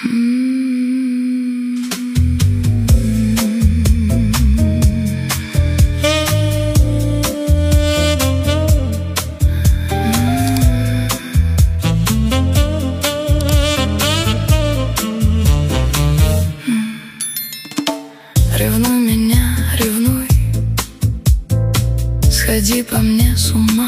Ревнуй меня, ревнуй, сходи по мне с ума.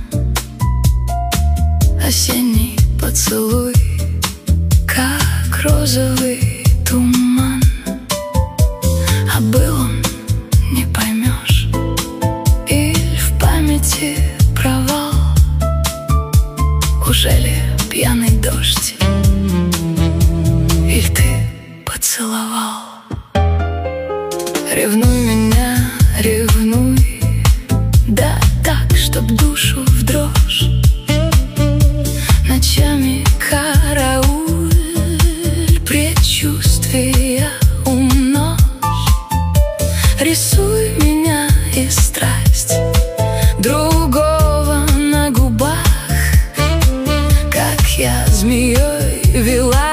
Осенний поцелуй, как розовый туман. А был он, не поймешь, или в памяти провал. Ужели пьяный дождь, или ты поцеловал? Ревнуй меня, ревнуй, да так, чтоб душу в дрожь. Ночами карауль, предчувствия умножь. Рисуй меня и страсть другого на губах, как я змеей велась.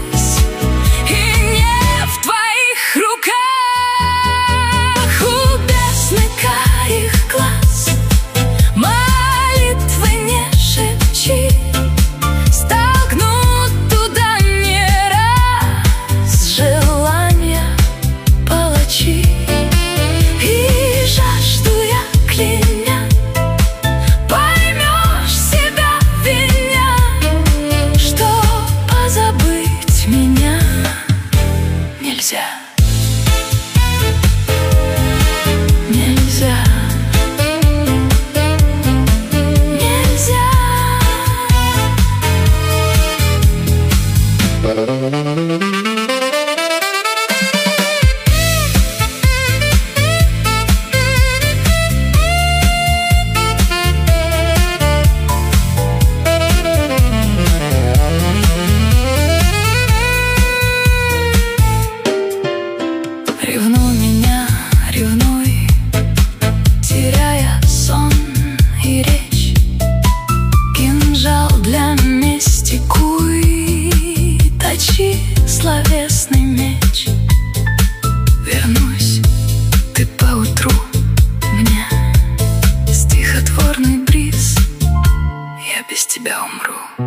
Ревнуй меня, ревнуй, теряя сон и речь. Кинжал для мести куй, точи словесный меч. Вернусь, ты поутру мне, стихотворный бриз. Я без тебя умру,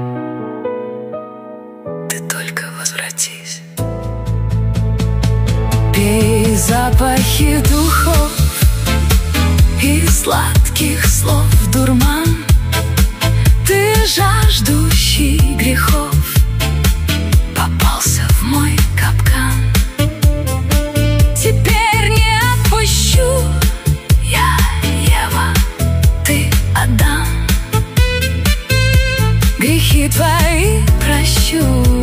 ты только возвратись. Пей запахи духов и сладких слов дурман. Ты жаждущий грехов попался в мой капкан. Теперь не отпущу, я Ева, ты Адам. Грехи твои прощу.